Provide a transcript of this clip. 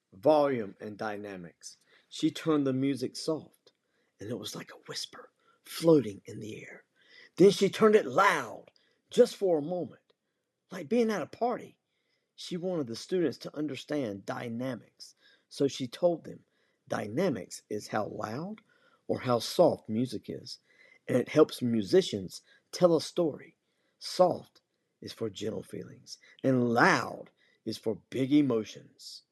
volume, and dynamics. She turned the music soft, and it was like a whisper floating in the air. Then she turned it loud, just for a moment, like being at a party. She wanted the students to understand dynamics, so she told them dynamics is how loud or how soft music is, and it helps musicians tell a story. Soft is for gentle feelings, and loud is for big emotions.